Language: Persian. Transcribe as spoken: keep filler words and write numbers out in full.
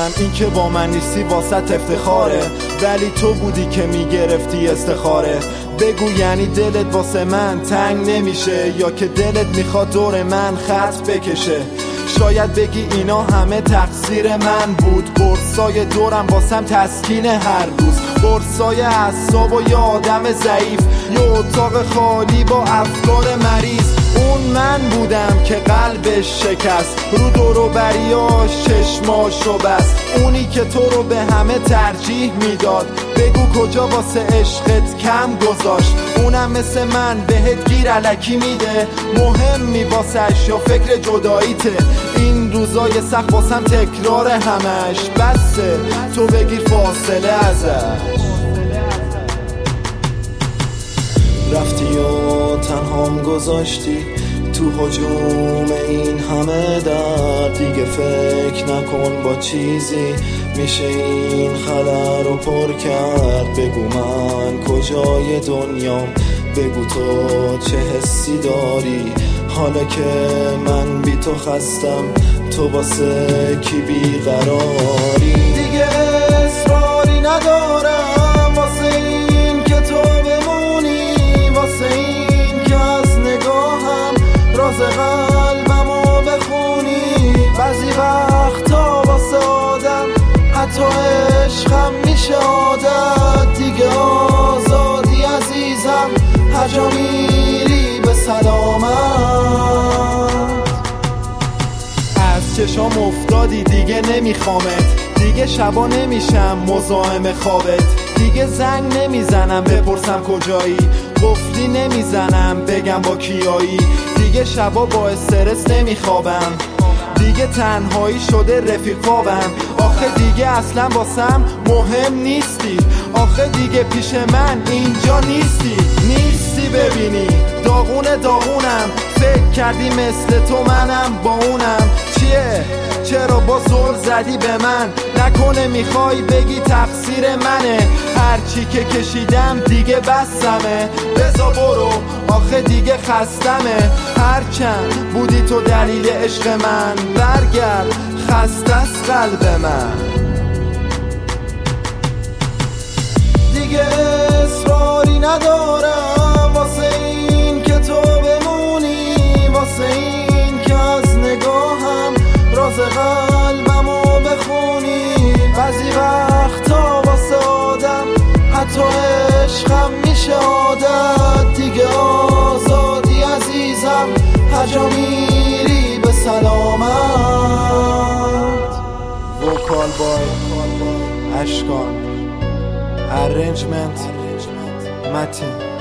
میدونم این که با من نیستی واسط افتخاره، ولی تو بودی که میگرفتی استخاره. بگو یعنی دلت واسه من تنگ نمیشه، یا که دلت میخواد دور من خط بکشه؟ شاید بگی اینا همه تقصیر من بود، قرصای دورم واسم تسکین هر روز، قرصای اعصاب و یه آدم ضعیف، یه اتاق خالی با افکار مریض. اون من بودم که قلبش شکست، رو دور و بریاش چشماشو بست، اونی که تو رو به همه ترجیح میداد. بگو کجا واسه عشقت کم گذاشت؟ اونم مثل من بهت گیر الکی میده، مهمی واسش یا فکر جداییته؟ این روزای سخت واسم تکرار همش، بسه تو بگیر فاصله ازش. رفتی و تنهام گذاشتی تو هجوم این همه درد، دیگه فکر نکن با چیزی میشه این خلا رو پر کرد. بگو من کجای دنیام، بگو تو چه حسی داری، حالا که من بی تو خستم تو واسه کی بیقراری؟ دیگه اصراری ندارم واسه این که تو بمونی، واسه این که از نگاهم راز قلبمو بخونی. بعضی وقتا واسه آدم حتی عشقم میشه عادت، دیگه آزادی عزیزم هر جا میری به سلامت. از چشام افتادی دیگه نمیخوامت، دیگه شبا نمیشم مزاحم خوابت، دیگه زنگ نمیزنم بپرسم کجایی، قفلی نمیزنم بگم با کیایی، دیگه شبا با استرس نمیخوابم، دیگه تنهایی شده رفیق خوابم. آخه دیگه اصلا واسم مهم نیستی، آخه دیگه پیش من اینجا نیستی. نیستی ببینی داغون داغونم، فکر کردی مثل تو منم با اونم. چیه؟ چرا با زل زدی به من؟ نکنه میخوای بگی تقصیر منه؟ هرچی که کشیدم دیگه بسمه، بزا برو آخه دیگه خستمه. هرچند بودی تو دلیل عشق من، برگرد خسته از قلب من. دیگه اصراری ندارم واسه این که تو بمونی، واسه این که از نگاهم راز قلبمو بخونی. بعضی وقتا واسه آدم حتی عشقم میشه عادت، دیگه آزادی عزیزم هر جا میری به سلامت. وکال بای اشکان، ارنجمنت متین.